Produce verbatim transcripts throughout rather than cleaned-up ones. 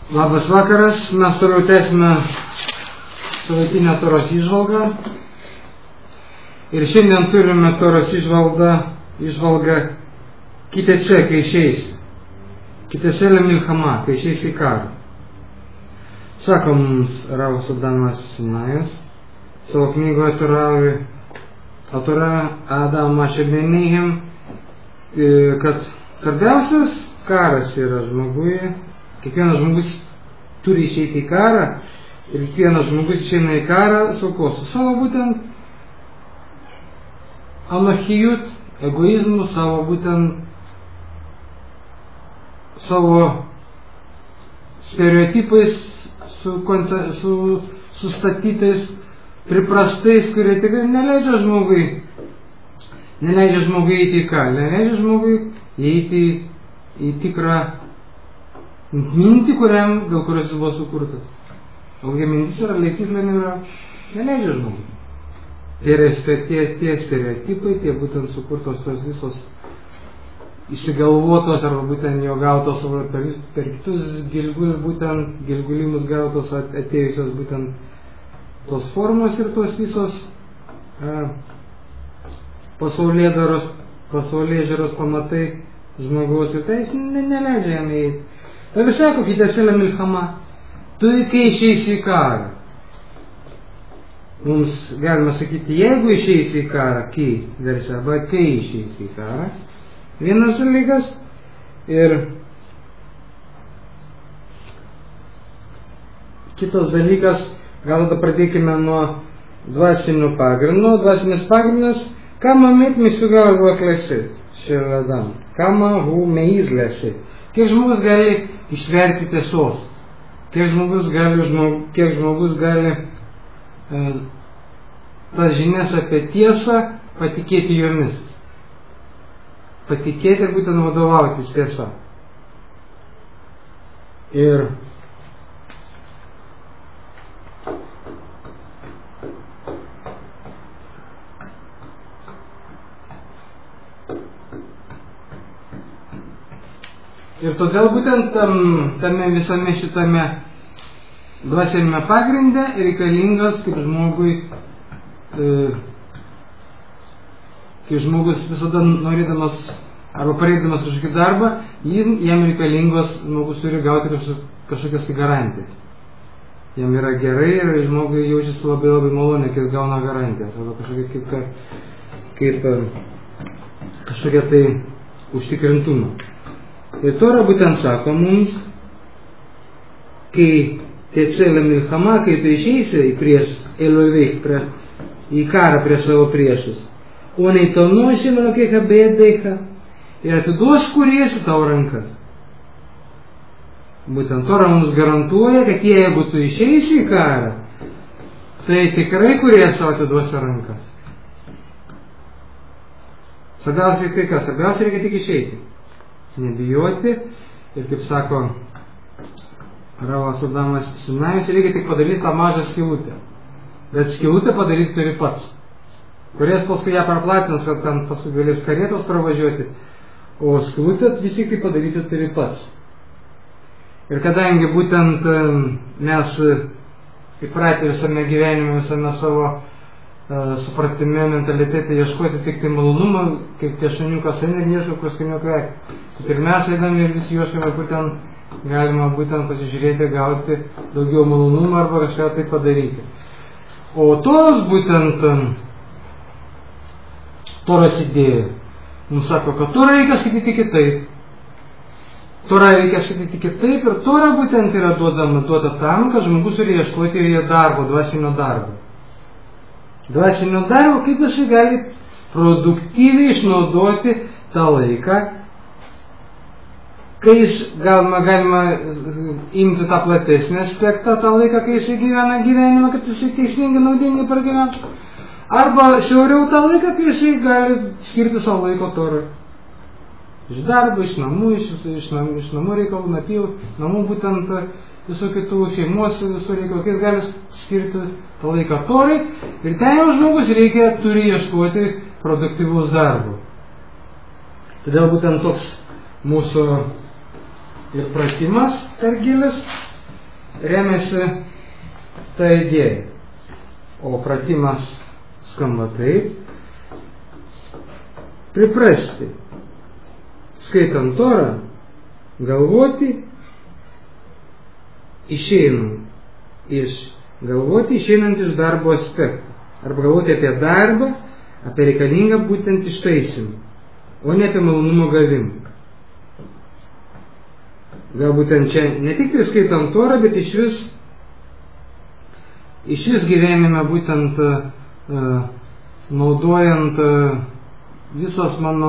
Labas vakaras, mes toliau tęsime savaitinę Toros įžvalgą. Ir šiandien turime Toros įžvalgą, įžvalgą Kitece, kai išeis. Kitece le milchama, kai išeis į karą. Sako mums Ravas Adamas Sinajus savo knygoje Toraui, Atora Adam Ašebenihim, kad svarbiausias karas yra žmogui. Kiekvienas žmogus turi išeiti į karą ir kiekvienas žmogus išeina į karą su ko? Su savo būtent anarchijut, egoizmu, savo būtent savo stereotipais su, su sustatytais, priprastais, kurie tikrai neleidžia žmogui neleidžia žmogui eiti į karą, neleidžia žmogui eiti į tikrą mintį, kuriam, dėl kurios jis buvo sukurtas. Kokia mintis yra, laikyklė nėra, neleidžia žmogui. Tai yra tie, tie stereotipai, tie būtent sukurtos tos visos išsigalvotos arba būtent jo gautos per, per kitus gilgulius, būtent gilgulimus gautos atėjusios būtent tos formos ir tos visos a, pasaulėdaros, pasaulėžiūros pamatai žmogaus ir tai jis ne, neleidžia jam įeiti. Ir sako, Kitece le milchama, tu kai išeisi į karą. Mums galima sakyti, jeigu išeisi į karą, kai versia, arba kai išeisi į karą. Vienas dalykas. Ir kitas dalykas, gal tada pradėkime nuo dvasinių pagrindų. Dvasinis pagrindas, kama met misugala buvo klesit, šeladam. Kama hu meiz lesit. Kiek žmogus gali išverti tiesos, kiek žmogus gali, žmog, kiek žmogus gali e, tas žinias apie tiesą patikėti jomis. Patikėti ir būtent vadovautis tiesa. Ir Ir todėl būtent tam, tame visame šitame dvasinėme pagrinde reikalingas kaip žmogui, e, kaip žmogus visada norėdamas arba pareikdamas kažkokį darbą, jam reikalingos, žmogus turi gauti kažkokias garantijas. Jam yra gerai ir žmogui jaučiasi labai labai maloniai, kai jis gauna garantijas arba kažkokia kaip, kaip kažkokia tai užtikrintumą. Ir Tora būtent sako mums, kai Kitece le milchama, kai tu išeisi į prieš Eloveik, prie, į karą prie savo priešus, o neįtonuosi Elokecha bėdaicha ir atiduos kurieši tavo rankas. Būtent Tora mums garantuoja, kad jeigu tu išeisi į karą, tai tikrai kuries savo atiduosi rankas. Svarbiausiai tai kas? Svarbiausiai reikia tik išeiti. Nebijoti ir kaip sako Ravas Adamas Sinajus, reikia tik padaryti tą mažą skylutę. Bet skylutę padaryti turi pats. Kuris paskui ją perplatins, kad ten paskui galės karietos pravažiuoti, o skylutę vis tik tai padaryti turi pats. Ir kadangi būtent mes įpratę visame gyvenime, visame savo uh, supratime, mentalitete ieškoti tik tai malonumą, kaip tie šuniukas eina ir ieško kuskinių kvekį. Ir mes eidami ir visi ieškome, kur ten galima būtent pasižiūrėti, gauti daugiau malonumą arba kažką tai padaryti. O tos būtent Toros idėja mums sako, kad Torą reikia skaityti kitaip. Torą reikia skaityti kitaip ir Tora būtent yra duodama, duoda tam, kad žmogus turi ieškoti joje darbo, dvasinio darbo. Dvasinio darbo, kaip jisai gali produktyviai išnaudoti tą laiką, kai jis galima, galima imti tą platesnį aspektą, tą laiką, kai jis gyvena gyvenimą, kad jis teisingai, naudingai pragyvena. Arba šiauriau tą laiką, kai jis gali skirti savo laiko Torai. Iš darbo, iš namų, iš, iš, namų, iš namų reikalų, napijų, namų būtent visų kitų šeimos, visų reikalų, kai jis gali skirti tą laiką Torai. Ir ten jau žmogus reikia, turi ieškoti produktyvus darbo. Todėl būtent toks mūsų ir pratimas per gilis remiasi ta idėja. O pratimas skamba taip. Priprasti, skaitant Torą, galvoti, išeinant iš, galvoti išeinant iš darbo aspektų. Arba galvoti apie darbą, apie reikalingą būtent ištaisimą, o ne apie malonumo gavimą. Galbūt ten čia ne tik tai skaitant Torą, bet iš vis, iš vis gyvenime būtent uh, naudojant uh, visos mano,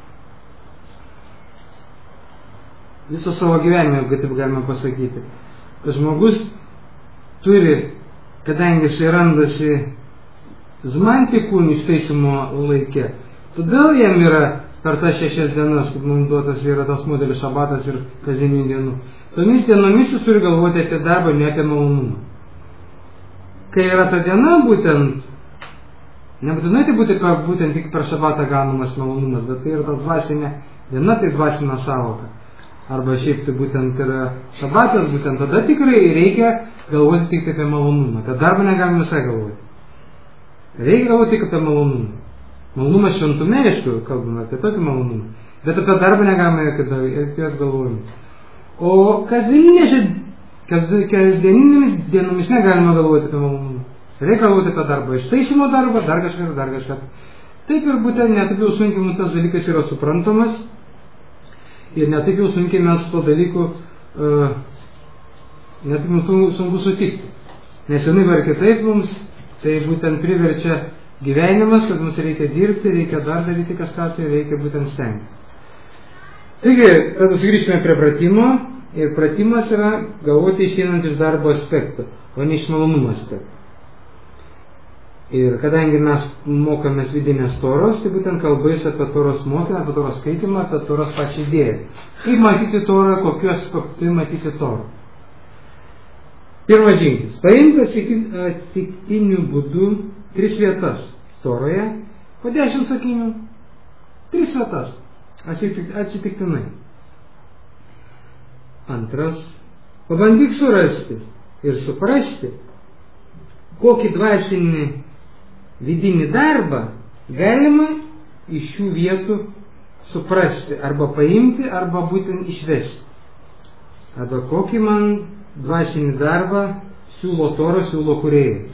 viso savo gyvenime, jeigu taip galima pasakyti. Tas žmogus turi, kadangi jis randasi zmantikų ištaisymo laike, todėl jam yra per tas šešias dienas, kaip mums duotas yra tas modelis šabatas ir kasdienių dienų. Tomis dienomis jis turi galvoti apie darbą, ne apie malonumą. Kai yra ta diena būtent, nebūtinai tai būti per, būtent tik per šabatą gaunamas malonumas, bet tai yra ta dvasinė diena, tai dvasinė sąvoka. Arba šiaip tai būtent yra šabatas, būtent tada tikrai reikia galvoti tik apie malonumą. Apie darbą negalime visai galvoti. Reikia galvoti tik apie malonumą. Malonumas šventume, aišku, kalbame apie tokį malonumą, bet apie darbą negalime jokios galvojimo. O kasdieninėmis dienomis negalime galvoti apie malonumą. Reikia galvoti apie darbą, ištaisymo darbą, dar kažką, dar kažką. Taip ir būtent netaip jau sunkiai mums tas dalykas yra suprantamas ir netaip jau sunkiai mes to dalykų uh, netaip mums sunku sutikti. Nes vienaip ar kitaip mums tai būtent priverčia gyvenimas, kad mums reikia dirbti, reikia dar daryti kažką, tai reikia būtent stengtis. Taigi, tada sugrįžtume prie pratimo, ir pratimas yra galvoti išeinant iš darbo aspektų, o ne iš malonumo aspektų. Ir kadangi mes mokomės vidinės Toros, tai būtent kalbais apie Toros mokymą, apie Toros skaitimą, apie Toros pačią idėją. Kaip matyti Torą, kokiu aspektu matyti Torą. Pirmas žingsnis. Paimti atsitiktiniu būdu tris vietas Toroje, po dešimt sakinių, tris vietas, atsitiktinai. Antras, pabandyk surasti ir suprasti, kokį dvasinį vidinį darbą galima iš šių vietų suprasti, arba paimti, arba būtent išvesti. Arba kokį man dvasinį darbą siūlo Tora, siūlo kūrėjas.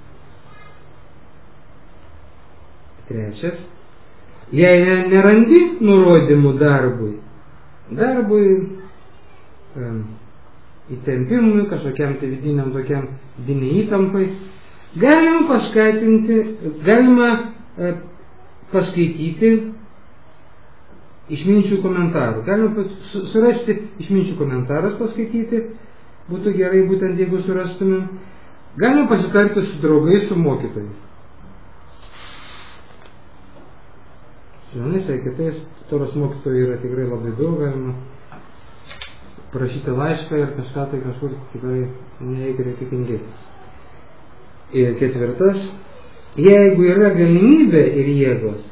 Trečias, jei nerandi nurodymų darbui, darbui, um, įtempimui, kažkokiam tai vidiniam tokiam vidiniai įtampai, galima paskatinti, galima e, paskaityti išminčių komentarų. Galima surasti išminčių komentarus paskaityti, būtų gerai būtent jeigu surastumėm. Galima pasitarti su draugais, su mokytojais. Vienais ar kitais Toros mokytojų yra tikrai labai daug, galima prašyti laišką ir kažką tai kažkur tikrai nereikia tingėtis. Ir ketvirtas, jeigu yra galimybė ir jėgos,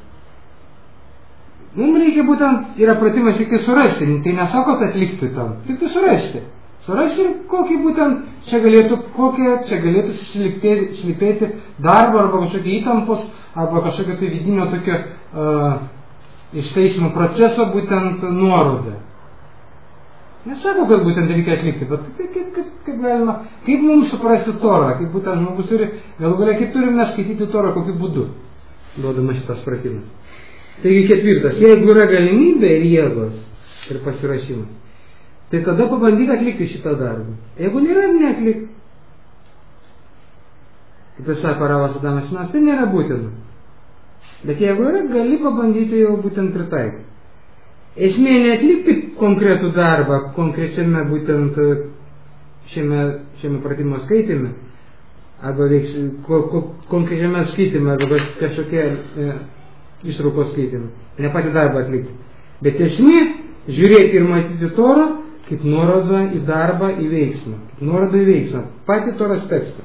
mums reikia būtent, yra pratimas tik tai surasti, tai nesako, kad atlikti tam, tik tai surasti. Surasti ir kokį būtent čia galėtų, kokie čia galėtų slipėti darbo arba kažkokie įtampos, arba kažkokio tai vidinio tokio uh, ištaisymo proceso būtent nuorodą. Nesako, kad būtent reikia atlikti, bet kaip, kaip, kaip, kaip galima, kaip mums suprasti Torą, kaip būtent žmogus turi, galų galia, kaip turime skaityti Torą, kokiu būdu, duodamas šitas pratimas. Taigi ketvirtas, jeigu yra galimybė ir jėgos ir pasirašymas, tai tada pabandyk atlikti šitą darbą. Jeigu nėra, neatlik. Kaip jis sako Ravas Adamas, mes tai nėra būtina. Bet jeigu yra, gali pabandyti jau būtent pritaikyti. Esmė neatlikti konkretų darbą, konkrečiame būtent šiame, šiame pratimo skaitime, arba veiks, ko, ko, konkrečiame skaitime, arba kažkokie e, ištraukos skaitime. Ne patį darbą atlikti. Bet esmė žiūrėti ir matyti Torą kaip nuorodą į darbą, į veiksmą. Kaip nuorodą į veiksmą. Patį Toros tekstą.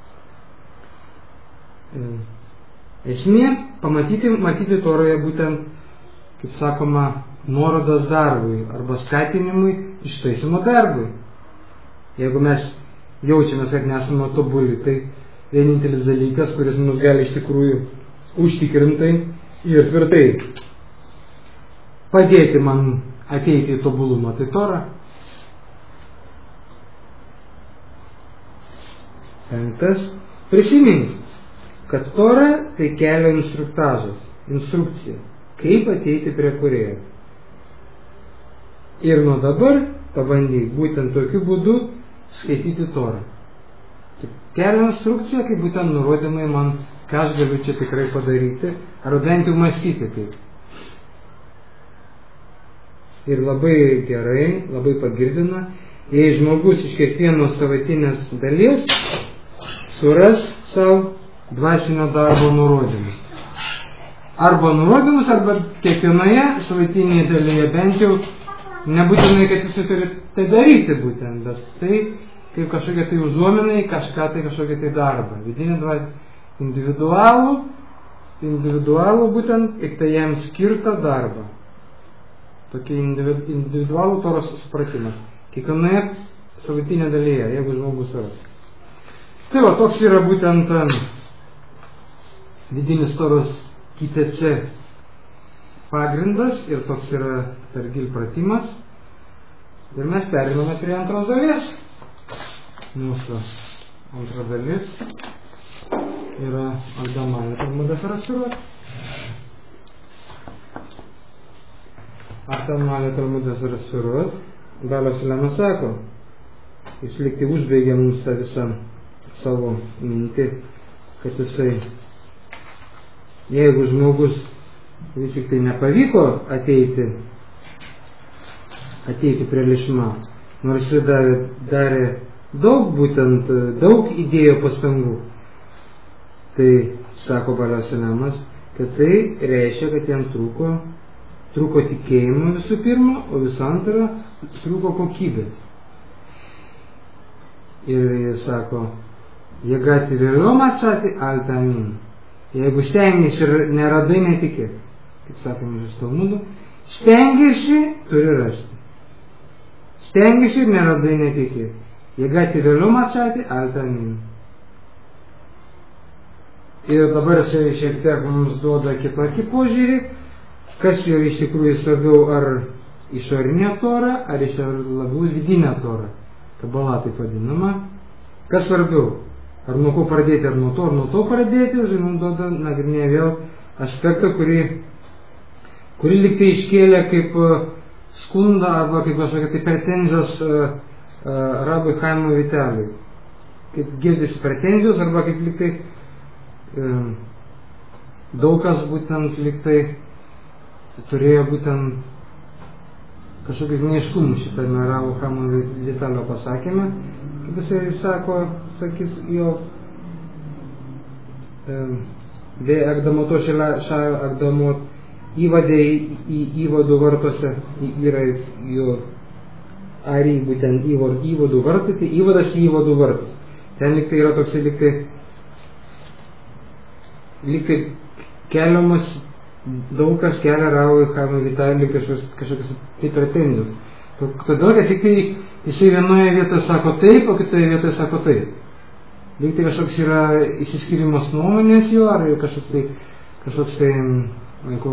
Esmė pamatyti, matyti Toroje būtent, kaip sakoma, nuorodas darbui arba skatinimui ištaisymo darbui. Jeigu mes jaučiamės, kad nesame tobuli, tai vienintelis dalykas, kuris mus gali iš tikrųjų užtikrintai ir tvirtai padėti man ateiti į tobulumą, tai Tora. Penktas. Prisimink, kad Tora tai kelio instruktažas, instrukcija, kaip ateiti prie Kūrėjo. Ir nuo dabar pabandyk būtent tokiu būdu skaityti Torą. Kelio instrukcija, kaip būtent nurodymai man, ką aš galiu čia tikrai padaryti, ar bent jau mąstyti kaip. Ir labai gerai, labai pagirdina, jei žmogus iš kiekvienos savatinės dalies suras savo dvasinio darbo nurodymus. Arba nurodymus, arba kiekvienoje savaitinėje dalyje bent jau nebūtinai, kad jūs turite tai daryti būtent, bet tai kaip kažkokia tai užuominai, kažką tai kažkokia tai darbą. Vidinė dvasia individualų, individualų būtent, tik tai jam skirtą darbą. Tokia individualų Toros supratimas. Kiekvienoje savaitinėje dalyje, jeigu žmogus suras. Tai va, toks yra būtent vidinis Toros K T C pagrindas ir toks yra Targil pratimas. Ir mes periname prie antros dalies. Mūsų antra dalis yra Agdamalė Talmudas Rasirot. Agdamalė Talmudas Rasirot. Balios Lemas sako, jis likti užbaigė mums tą visą savo mintį, kad jisai, jeigu žmogus vis tik tai nepavyko ateiti, ateiti prie lišma, nors jis darė, darė daug, būtent daug įdėjo pastangų, tai sako Balios Lemas, kad tai reiškia, kad jam trūko, trūko tikėjimo visų pirma, o visų antra, trūko kokybės. Ir jis sako, jėgati vėliau atsakė altamin. Jeigu stengiasi ir neradai, netikėk. Kaip sakome iš Talmudų, stengiasi, turi rasti. Stengiasi ir neradai, netikėk. Jėgati vėliau atsakė altamin. Ir dabar jisai šiek tiek mums duoda kitokį požiūrį, kas jau iš tikrųjų svarbiau, ar išorinė Tora, ar iš labiau vidinė Tora. Kabala taip vadinama. Kas svarbiau? Ar nuo ko pradėti, ar nuo to, ar nuo to pradėti, žinom, duoda, nagrinėja vėl aspektą, kurį, kurį lyg tai iškėlė kaip skundą arba kaip kažkokia tai pretenzijos uh, uh, Rabui Chaimui Vitaliui. Kaip girdisi pretenzijos arba kaip lyg tai um, daug kas būtent lyg tai turėjo būtent kažkokius neiškumus šitame Rabo Chaimo Vitalio pasakyme, kaip jisai sako, sakys jo be Agdamoto šia Agdamot įvadė į įvadų vartuose yra jo ari būtent įvadų vartai, tai įvadas į įvadų vartus. Ten lyg tai yra toksai lyg tai lyg tai keliamas daug kas kelia Rabui Chaimui Vitaliui kažkokius tai pretenzijos. Todėl, kad tik tai jisai vienoje vietoje sako taip, o kitoje vietoje sako taip. Lyg tai kažkoks yra išsiskirimas nuomonės jo, ar kažkoks tai kažkoks tai vaikų,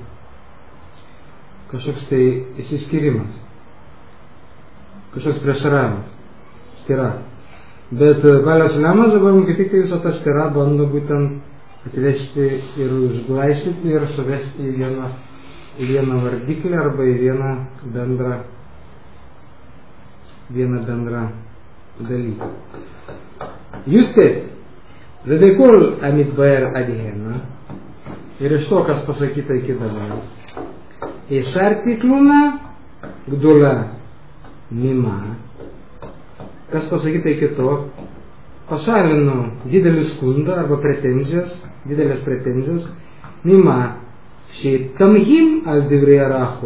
kažkoks tai išsiskirimas. Kažkoks prieštaravimas. Stira. Bet Balios Lemas dabar kaip tik tai visą tą stirą bando būtent atvesti ir užglaistyti ir suvesti į vieną, į vieną vardiklį arba į vieną bendrą, vieną bendrą dalyką. Jutet, vedekol amitbaer adihena, ir iš to, kas pasakyta iki dabar. Išarti klūna gdula mima, kas pasakyta iki to, pašalino didelį skundą arba pretenzijas, didelės pretenzijos, mima šiaip kamhim al divrei arachu.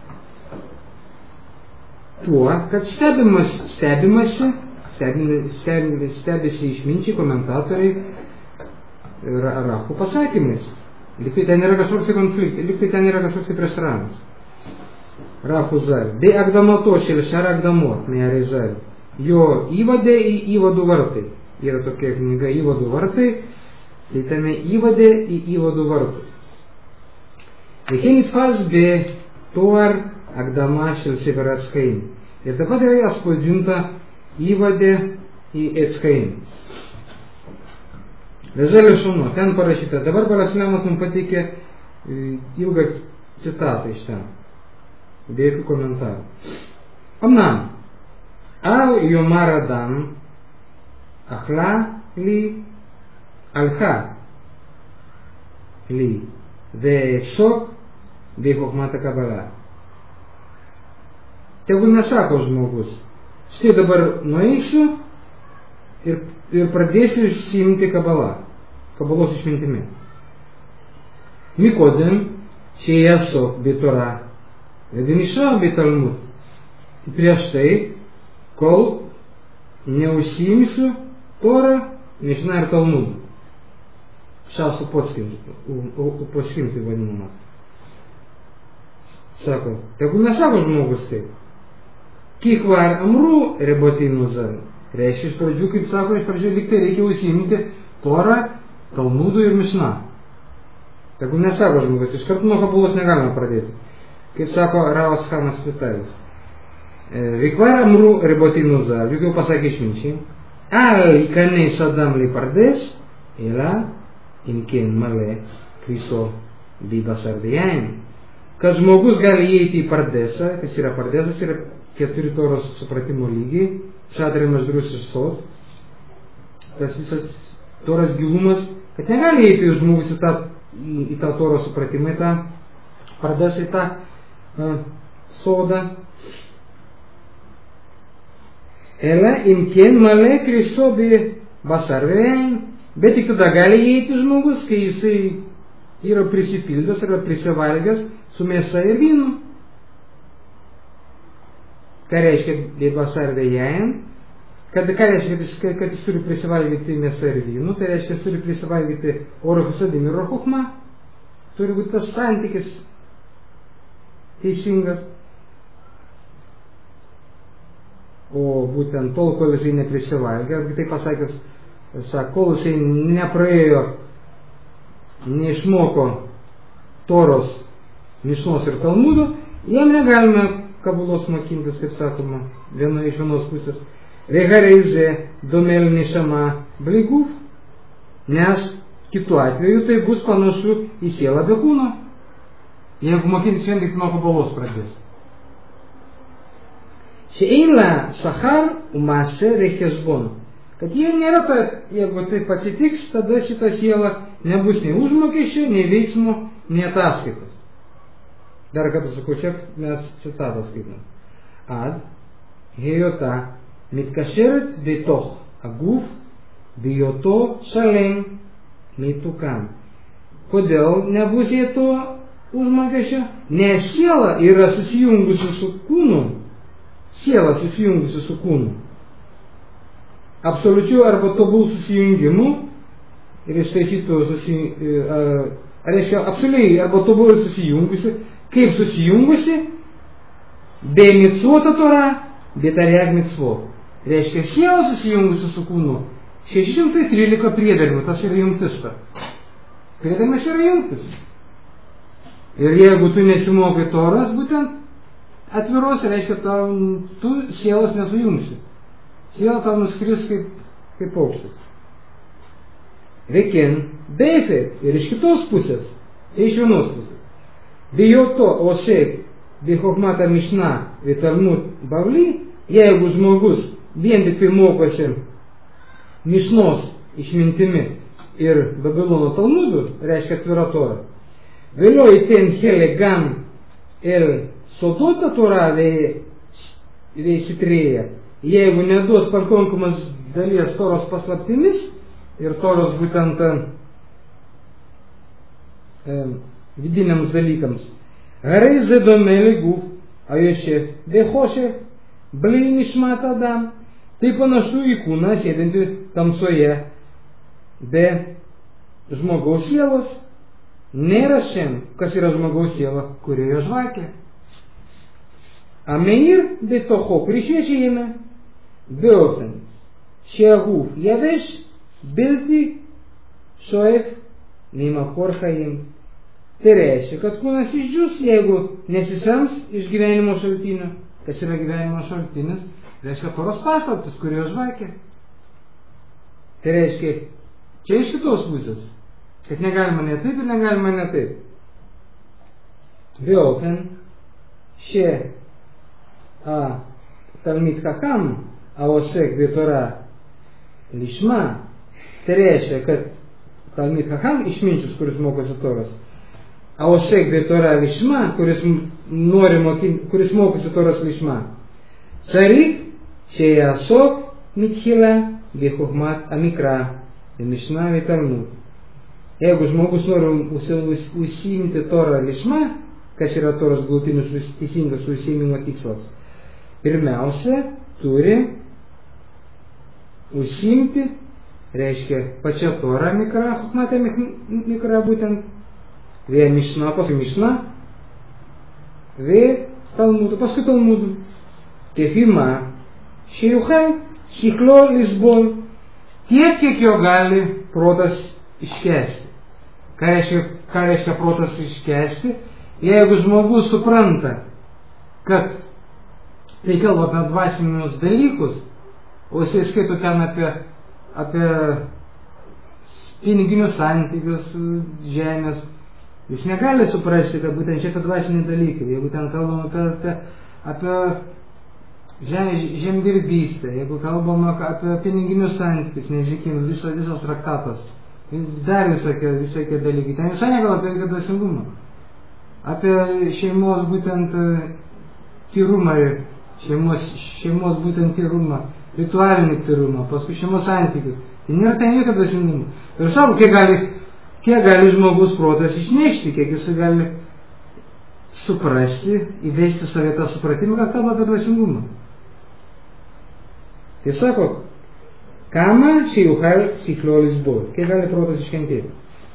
Tuo, kad stebimas, stebimasi, stebimasi, stebisi išminčiai komentatoriai ir arachų pasakymais. Liktai ten yra kažkoks konfliktas, liktai ten yra kažkoks prieštaravimas. Rachu zal. Bei agdamoto šel šar agdamot, mearai zal. jo įvadė į įvadų vartai. Yra tokia knyga įvadų vartai, tai tame įvadė į įvadų vartus. וכן נתפס בתואר הקדמה של ספר עץ חיים. Ir taip pat yra atspausdinta įvadė į עץ חיים. וזה לשונו, ten parašyta. Dabar Paraslemas mums pateikė ilgą citatą iš ten, be jokių komentarų. אמנם, אל יאמר אדם, אכלה לי, הלכה לי, ואעסוק בחוכמת הקבלה. Tegul nesako žmogus, štai dabar nueisiu ir, ir pradėsiu užsiimti kabalą, kabalos išmintimi. מקודם שיעסוק בתורה ונשאר בתלמוד. Prieš tai, kol neužsiimsiu Torą, Mišna ir Talmudu. Šasu poskimti vadinamas. Sako, tegul nesako žmogus taip. Ki kvar amru rebotinu zan. Reiškia iš pradžių, kaip sako, iš pradžių liktai reikia užsiimti Torą, Talmudu ir Mišna. Tegul nesako žmogus, iš karto nuo kabalos negalima pradėti. Kaip sako Ravas Chamas Vitalis. וכבר אמרו רבותינו ז"ל, וכאילו פסק išminčiai, אל ייכנס אדם לפרדס, אלא אם כן מלא כביסו בבשר ויין. Kad žmogus gali įeiti į pardesą, kas yra pardesas, yra keturi Toros supratimo lygiai, šatrimas, drus ir sod, tas visas Toros gilumas, kad negali įeiti žmogus į tą, į, į tą Toros supratimą, į tą pardesą, į tą uh, sodą. Ela imkien male kristo be basar vein, bet tik tada gali įeiti žmogus, kai jisai yra prisipildęs, yra prisivalgęs su mėsa ir vynu. Ką reiškia be basar vein? Kad, ką reiškia, kad, kad jis turi prisivalgyti mėsa ir vynu? Tai reiškia, jis turi prisivalgyti oro visadim ir rochukma. Turi būti tas santykis teisingas. O būtent tol, kol jisai neprisivalgė, arba tai pasakęs, sako, kol jisai nepraėjo, neišmoko Toros, Mišnos ir Talmudo, jam negalime kabulos mokintis, kaip sakoma, viena iš vienos pusės. Rehareize domel nešama bliguf, nes kitu atveju tai bus panašu į sielą be kūno, jeigu mokintis vien tik nuo kabulos pradės. שאין לה שכר ומעשה לחשבון. Kad jie nėra, ta, jeigu taip atsitiks, tada šita siela nebus nei užmokesčio, nei veiksmo, nei ataskaitos. Dar kartą sakau, čia mes citatą skaitom. Ad, היותה מתקשרת בתוך הגוף בהיותו שלם מתוקן. Kodėl nebus jie to užmokesčio? Nes siela yra susijungusi su kūnu. Siela susijungusi su kūnu. Absoliučiu arba tobulų susijungimu ir ištaisytų susijungimu, reiškia absoliučiai arba tobulai susijungusi, kaip susijungusi, be mitzvota Tora, be tariag mitzvot. Reiškia siela susijungusi su kūnu. šeši šimtai trylika priedermių, tas yra jungtis. Priedermis yra jungtis. Ir jeigu tu nesimokai Toros, būtent atviros, reiškia, tau, tu sielos nesujungsi. Siela tau nuskris kaip, kaip paukštis. Veikin, beifet, ir iš kitos pusės, tai iš vienos pusės. Bijoto, o šiaip, bihochmata mišna, vitalmut bavly, jeigu žmogus vien tik tai mokosi mišnos išmintimi ir Babilono Talmudu, reiškia atvira Tora. Vėliau įten helegam ir sodota Tora veisitrėja, jeigu neduos pakankamas dalies Toros paslaptimis ir Toros būtent e, vidiniams dalykams. Harai zedomeli guf, ajošė, dehošė, blei nishmat adam. Tai panašu į kūną sėdinti tamsoje be žmogaus sielos. Nėra šiandien, kas yra žmogaus siela, kurioje žvakė. Ameir be toho prišviečiajame, באופן שהגוף יבש בלתי שואף ממקור חיים. Tai reiškia, kad kūnas išdžius, jeigu nesisems iš gyvenimo šaltinio. Kas yra gyvenimo šaltinis? Reiškia Toros paslaptis, kurio žvakė. Tai reiškia, čia iš kitos pusės, kad negalima ne taip ir negalima ne taip. באופן שהתלמיד חכם העוסק בתורה לשמה, tai reiškia, kad תלמיד חכם, išminčius, kuris mokosi Toros, העוסק בתורה לשמה, kuris nori mokinti, kuris mokosi Toros לשמה, צריך שיעסוק מתחילה בחוכמת המקרא, במשנה ותלמוד. Jeigu žmogus nori užsiimti Torą lišma, kas yra Toros galutinis teisingas užsiimimo tikslas, pirmiausia, turi užsiimti, reiškia pačią Torą mikra, chokmatę mikra būtent, vė mišna, paskui mišna, vė talmudų, paskui talmudų. Kefima, šiuchai, šiklo lisbol, tiek, kiek jo gali protas iškesti. Ką reiškia, ką reiškia protas iškesti? Jeigu žmogus supranta, kad tai kalba apie dvasinius dalykus, o jisai skaito ten apie, apie piniginius santykius, žemės, jis negali suprasti, kad būtent čia apie dvasiniai dalykai. Jeigu ten kalbam apie, apie, apie žem, žemdirbystę, jeigu kalbam apie piniginius santykius, nežiūrėkim, viso, visas traktatas, dar visokie, visokie dalykai. Ten visai negal apie dvasingumą. Apie šeimos būtent tyrumą, šeimos, šeimos būtent tyrumą, ritualinį tyrumą, paskui šeimos santykius. Tai nėra ten jokio dvasingumo. Ir savo, kiek gali, kiek gali žmogus protas išnešti, kiek jis gali suprasti, įvesti save tą supratimą, kad kalba apie dvasingumą. Tai sako, kama שיוכל שכלו לסבול, kiek gali protas iškentėti.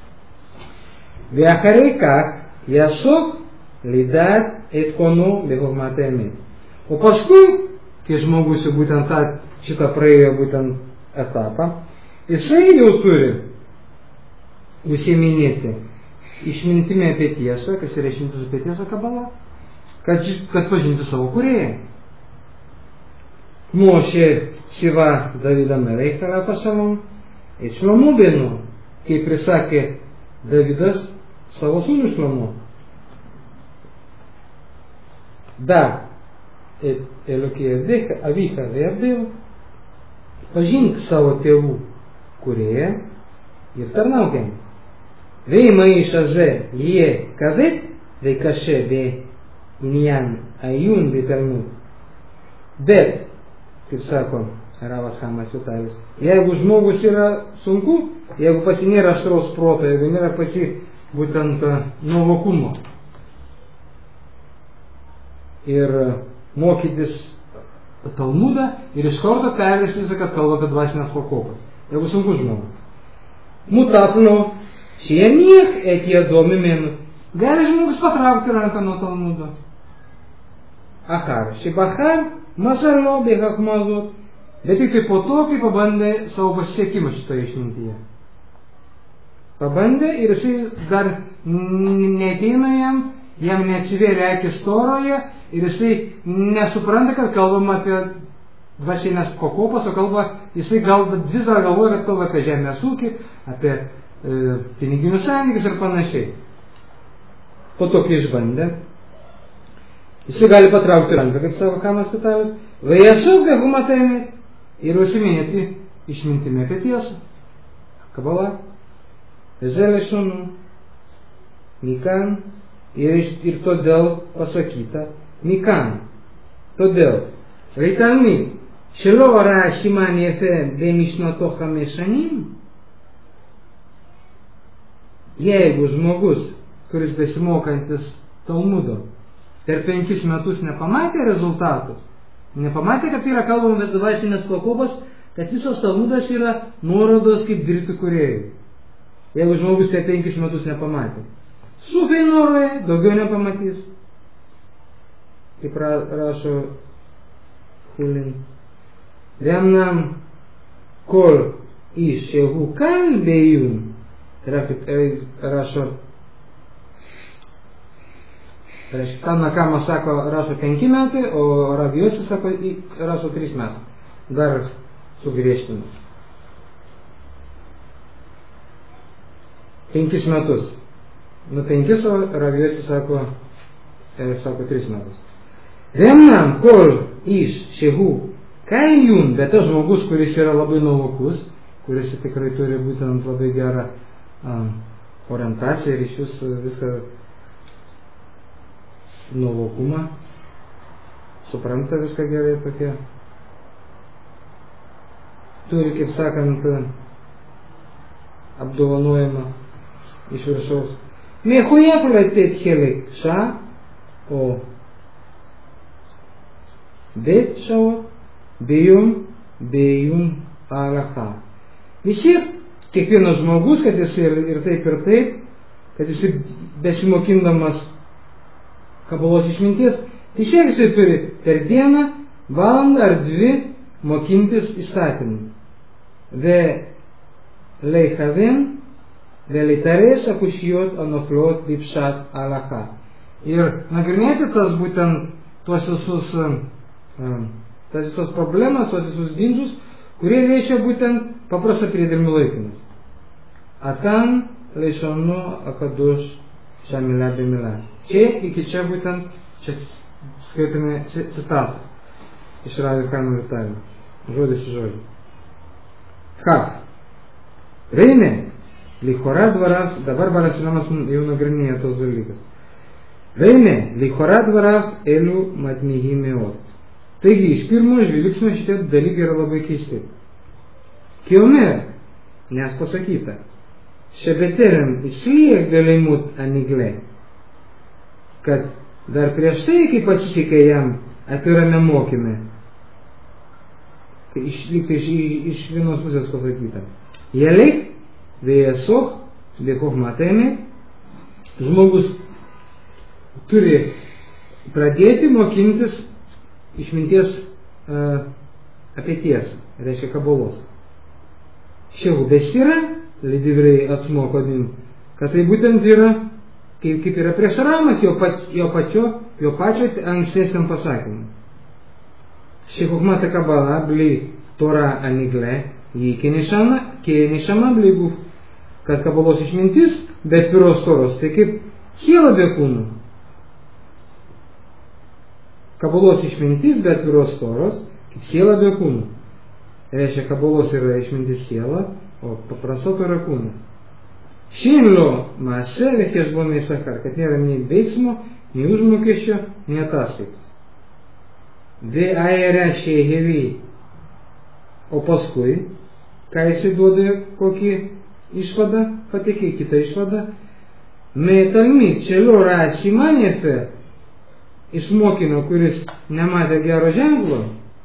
ואחרי כך יעסוק לדעת את קונו בחוכמת האמת. O paskui, kai žmogus jau būtent tą, šitą praėjo būtent etapą, jisai jau turi užsiiminėti išmintimi apie tiesą, kas yra išmintis apie tiesą kabala, kad, kad pažinti savo kūrėją. Mošė Šiva Davidą Melech yra pasavom, ir Šlomo benu, kaip prisakė Davidas savo sūnų Šlomo. Da, Elokėje avyka vėbdėjau, pažink savo tėvų kūrėją ir tarnaukiam. ואם האיש הזה יהיה כבד וקשה בעניין העיון בתלמוד. Bet, kaip sako Ravas Chamas Vitalis, jeigu žmogus yra sunku, jeigu pasi nėra aštraus proto, jeigu nėra pasi būtent nuovokumo ir mokytis Talmudą ir iš karto pervesti visą, kad kalba apie dvasinės pakopas. Jeigu sunku žmogus. Mutapno שיניח את ידו ממנו. gali žmogus patraukti ranką nuo Talmudo. Achar שבחר מזלו בחוכמה הזאת, bet tik tai po to, kai pabandė savo pasiekimą šitoje išmintyje. Pabandė ir jisai dar neateina jam, jam neatsivėrė akis Toroje ir jisai nesupranta, kad kalbama apie dvasinės pakopas, o kalba, jisai gal vis dar galvoja, kad kalba apie žemės ūkį, apie e, piniginius santykius ir panašiai. Po to, kai išbandė, jisai gali patraukti ranką, kaip savo Chamas Vitalis, vajasuk behumata emet, ir užsiminėti išmintimi apie tiesą. Kabala. Zelė šunu. Mikan. Ir, ir todėl pasakyta. Mikan. Todėl. Reitalmi. שלא ראה סימן יפה במשנתו חמש שנים, jeigu žmogus, kuris besimokantis Talmudo, per penkis metus nepamatė rezultatų, nepamatė, kad yra kalbama apie dvasinės pakopos, kad visos Talmudas yra nuorodos kaip dirbti kūrėjų. Jeigu žmogus per penkis metus nepamatė, šūkai norai daugiau nepamatys. Kaip ra, rašo Hulin. Veamnam kol iš shehu kalbėjun. Tai yra, kaip rašo, reiškia, tam Nakama sako, rašo penki metai, o Rabijosi sako, rašo trys metai. Dar sugriežtinimas. Penkis metus. Nu penkis, o Rabijosi sako, e, sako tris metus. Vienam kol iš shehu kaljun, bet tas žmogus, kuris yra labai nuovokus, kuris tikrai turi būtent labai gerą a, orientaciją ir iš vis viską nuovokumą, supranta viską gerai tokie. Turi, kaip sakant, apdovanojimą iš viršaus. Mechujef לתת חלק שעה או בית שעות ביום בעיון ההלכה. Vis tiek kiekvienas žmogus, kad jis ir, ir taip ir taip, kad jis besimokindamas kabalos išminties, tai šiek jisai turi per dieną valandą ar dvi mokintis įstatymų. Ve leichaven ve leitarės akušijot anofliot lipšat alaka. Ir nagrinėti tas būtent tuos visus, tas visas problemas, tuos visus ginčius, kurie reiškia būtent paprastą priedermių laikinas. Atan leišanu akaduš šamila bimila. Čia iki čia būtent, čia skaitome citatą iš Rabi Chaimo Vitalio. Žodis į žodį. Chaf. Veime, lichora dvarav, dabar Barasilamas jau nagrinėja tos dalykas. Veime, lichora dvarav elu matmihi meot. Taigi, iš pirmo žvilgsnio šitie dalykai yra labai keisti. Kiomer, nes pasakyta, šebeteriam išliek dėlimut anigle, kad dar prieš tai, kai pasitikė jam atvirame mokyme, tai išlikti iš, iš vienos pusės pasakyta. Jelik, vėjesoch, vėkoch matėme, žmogus turi pradėti mokintis išminties uh, apie tiesą, reiškia kabalos. Šehu besira, lydivrei atsmoko din, kad tai būtent yra, kaip, kaip yra prieštaravimas jo, pač, jo pačio, jo pačio ankstesniam pasakymui. Šehu mata kabala, bli tora anigle, jį kenešama, kenešama bli buf, kad kabalos išmintis, bet piros toros, tai kaip siela be kūnų. Kabalos išmintis, bet piros toros, kaip siela be kūnų. Reiškia, kabalos yra išmintis siela, o paprasta to yra kūnas. Šimlo masė vėkės buvo sakar, kad nėra nei veiksmo, nei užmokesčio, nei ataskaitos. Ve aeria šeihevi. O paskui, ką jisai duoda kokį išvadą, patikė kitą išvadą. Me talmid čelo rasi manefe, iš mokinio, kuris nematė gero ženklo,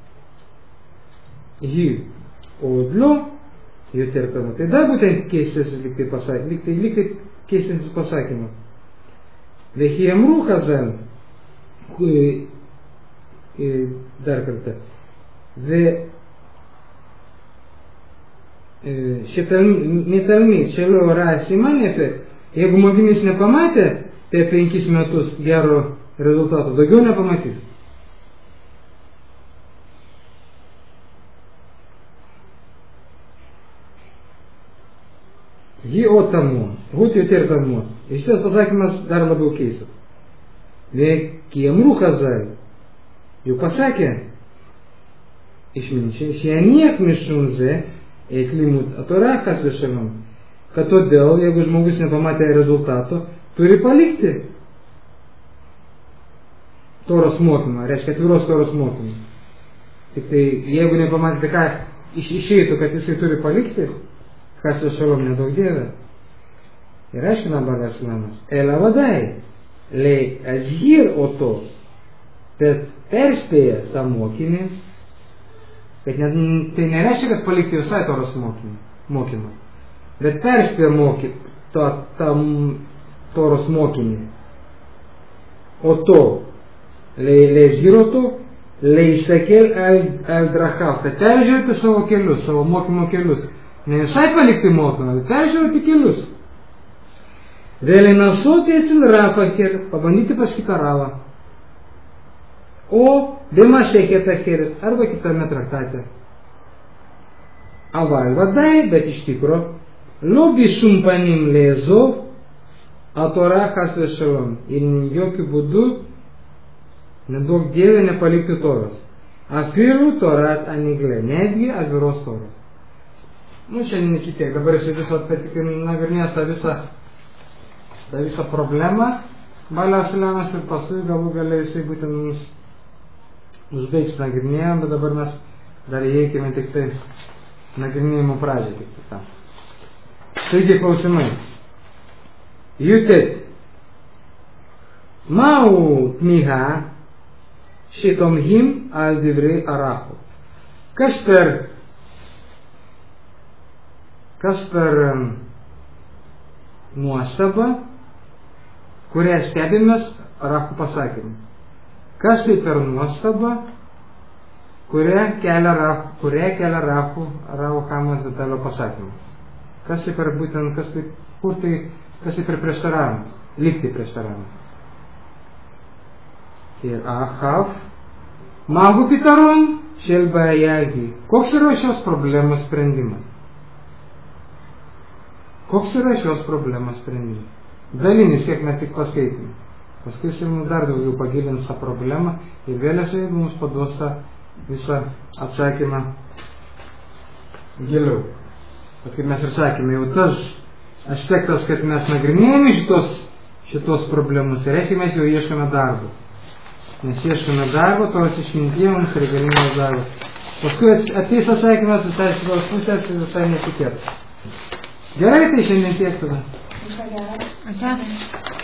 jį odlio, jų terpimo. Tai dar būtent keistasis liktai pasakymas, liktai, liktai keistasis pasakymas. Vehijamru chazal, dar kartą, ve šitalmi, čelio rasi manefe, jeigu mokinys nepamatė per penkis metus gero rezultato, daugiau nepamatys. Jį otamu, būti jau tertamu. Ir šitas pasakymas dar labiau keistas. Vėkiemrų chazai, jau pasakė išminčiai, šianiek mišunze, eiklimut atorachas viešamam, kad todėl, jeigu žmogus nepamatė rezultato, turi palikti toros mokymą, reiškia atviros toros mokymą. Tik tai, jeigu nepamatė, ką iš, išeitų, kad jisai turi palikti, kas jo šalom nedaug dievė. Ir aiškina Barasilamas, Ela vadai, lei azhir oto, bet perspėja tą mokinį, kad ne, tai nereiškia, kad palikti visai toros mokymą, bet perspėja moky, tą, tą toros mokinį. O to, lei azhir oto, Leisakel el drachav, kad peržiūrėti savo kelius, savo mokymo kelius. Ne visai palikti mokymą, bet peržiūrėti kelius. Vėlinasuoti atil rapakir, pabandyti pas kitą ravą. O bimašekėta kiris, arba kitame traktate. Aval vadai, bet iš tikro, lo bishum panim leezov, atora chas vešalom. Ir jokių būdų, nedaug dievė nepalikti toros. Afiru torat aniglė, netgi atviros toros. Nu, šiandien iki tiek. Dabar jis visą nagrinės tą visą, tą visą problemą. Baliaus Lemas ir paskui galų galiai jisai būtent mums užbaigs nagrinėjom, bet dabar mes dar įeikime tik tai nagrinėjimo pradžią. Tik tai tam. Taigi klausimai. Jutet. Mau tmiha šitom him al divrei arachu. Kas per kas per um, nuostabą, kurią stebimės Rachų pasakymus. Kas tai per nuostabą, kurią kelia Rachų, kurią kelia Rachų, Rachų Hamas detalio pasakymus. Kas tai per būtent, kas tai, kur tai, kas tai per prieštaravimas, likti prieštaravimas. Ir Ahav, Magu pitaron, šelbajagi. Koks yra šios problemos sprendimas? Koks yra šios problemos sprendimas? Dalinis, kiek mes tik paskaitėme. Paskui jis mums dar daugiau pagilins tą problemą ir vėliausiai mums paduos tą visą atsakymą giliau. Bet kaip mes ir sakėme, jau tas aspektas, kad mes nagrinėjame šitos, šitos problemus, tai reiškia, mes jau ieškome darbo. Nes ieškome darbo, tos išmintie mums reikalingas darbas. Paskui ateis atsakymas visai šitos pusės ir visai netikėtas. Gerai, tai šiandien tiek tada. Ačiū.